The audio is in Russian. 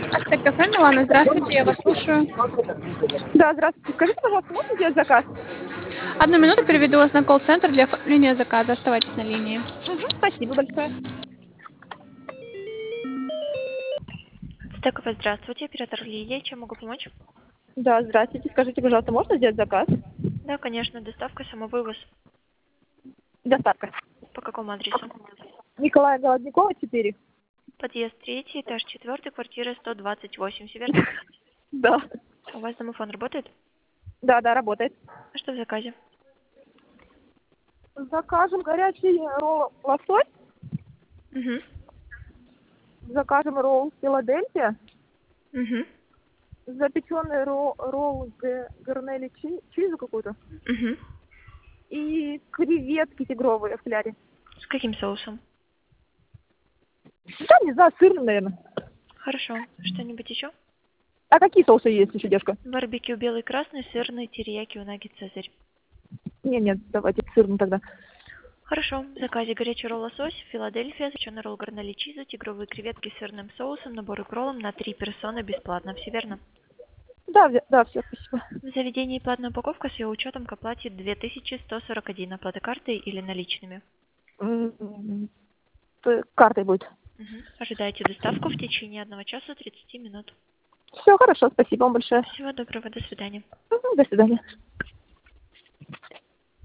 Артек кафе Милана, здравствуйте, я вас слушаю. Да, здравствуйте. Скажите, пожалуйста, можно сделать заказ? Одну минуту переведу вас на колл-центр для оформления заказа. Оставайтесь на линии. Спасибо большое. Стеково, здравствуйте, оператор Лидия, чем могу помочь? Да, здравствуйте. Скажите, пожалуйста, можно сделать заказ? Да, конечно, доставка, самовывоз. Доставка. По какому адресу? Николая Голодникова, 4. Подъезд 3, этаж 4, квартира 128, все верно? Да. У вас домофон работает? Да, да, работает. А что в заказе? Закажем горячий ролл лосось, Угу. закажем ролл Филадельфия, Угу. запеченный ролл гарнели чизу какую-то Угу. и креветки тигровые в кляре. С каким соусом? Да, не знаю, сырным, наверное. Хорошо. Что-нибудь еще? А какие соусы есть еще, девушка? Барбекю белый, красный, сырный, терияки, унаги, цезарь. Нет, давайте сырным тогда. Хорошо. В заказе горячий ролл лосось, Филадельфия, запеченный ролл гарнели чизу, тигровые креветки с сырным соусом, набор к роллам на 3 персоны бесплатно. Все верно? Да, да, все, спасибо. В заведении платная упаковка с ее учетом к оплате 2141. Оплата картой или наличными. Картой будет. Ожидайте доставку в течение 1 часа 30 минут. Все, хорошо, спасибо вам большое. Всего доброго, до свидания. До свидания.